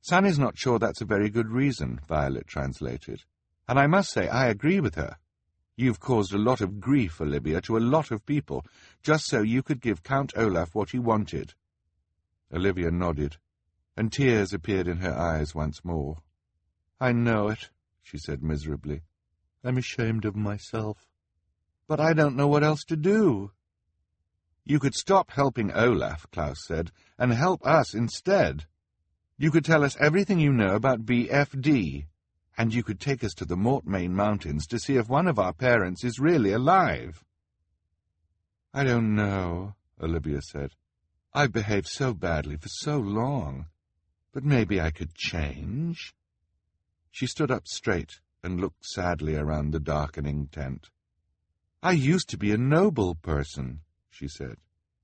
Sunny's not sure that's a very good reason, Violet translated. And I must say I agree with her. You've caused a lot of grief, Olivia, to a lot of people, just so you could give Count Olaf what he wanted. Olivia nodded, and tears appeared in her eyes once more. I know it, she said miserably. I'm ashamed of myself. But I don't know what else to do. You could stop helping Olaf, Klaus said, and help us instead. You could tell us everything you know about VFD, and you could take us to the Mortmain Mountains to see if one of our parents is really alive. I don't know, Olivia said. I've behaved so badly for so long, but maybe I could change. She stood up straight and looked sadly around the darkening tent. I used to be a noble person, she said.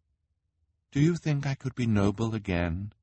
Do you think I could be noble again?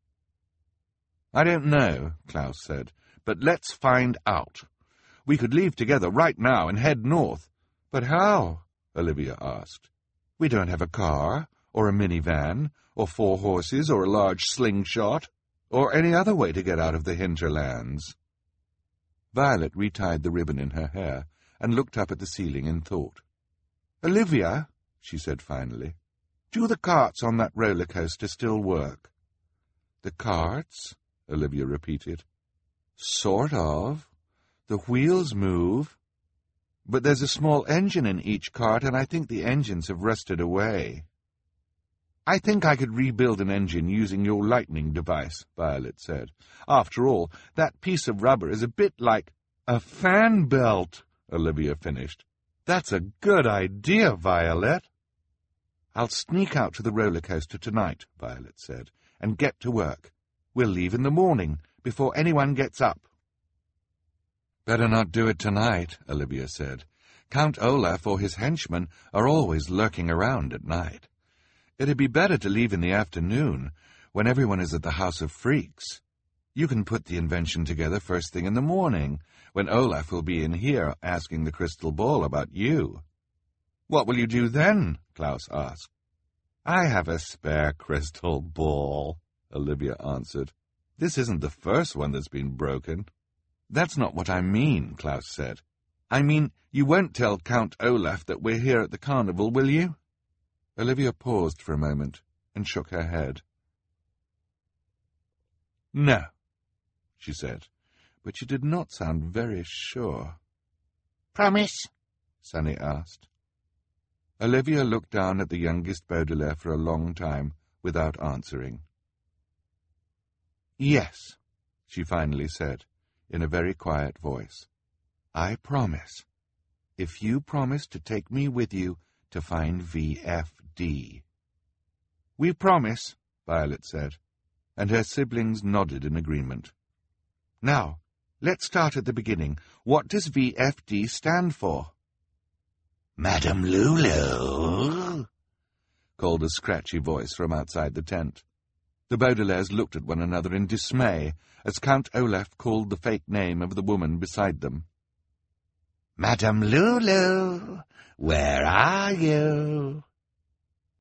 I don't know, Klaus said, but let's find out. We could leave together right now and head north. But how? Olivia asked. We don't have a car, or a minivan, or 4 horses, or a large slingshot, or any other way to get out of the hinterlands. Violet retied the ribbon in her hair and looked up at the ceiling in thought. Olivia, she said finally, do the carts on that roller coaster still work? The carts? Olivia repeated. Sort of. The wheels move. But there's a small engine in each cart, and I think the engines have rusted away. I think I could rebuild an engine using your lightning device, Violet said. After all, that piece of rubber is a bit like a fan belt, Olivia finished. That's a good idea, Violet. I'll sneak out to the roller coaster tonight, Violet said, and get to work. We'll leave in the morning, before anyone gets up. Better not do it tonight, Olivia said. Count Olaf or his henchmen are always lurking around at night. It'd be better to leave in the afternoon, when everyone is at the House of Freaks. You can put the invention together first thing in the morning, when Olaf will be in here asking the crystal ball about you. What will you do then? Klaus asked. I have a spare crystal ball, Olivia answered. This isn't the first one that's been broken. That's not what I mean, Klaus said. I mean, you won't tell Count Olaf that we're here at the carnival, will you? Olivia paused for a moment and shook her head. No, she said, but she did not sound very sure. Promise? Sunny asked. Olivia looked down at the youngest Baudelaire for a long time without answering. Yes, she finally said, in a very quiet voice. I promise. If you promise to take me with you to find VFD. We promise, Violet said, and her siblings nodded in agreement. Now, let's start at the beginning. What does VFD stand for? Madame Lulu, called a scratchy voice from outside the tent. The Baudelaires looked at one another in dismay as Count Olaf called the fake name of the woman beside them. Madame Lulu, where are you?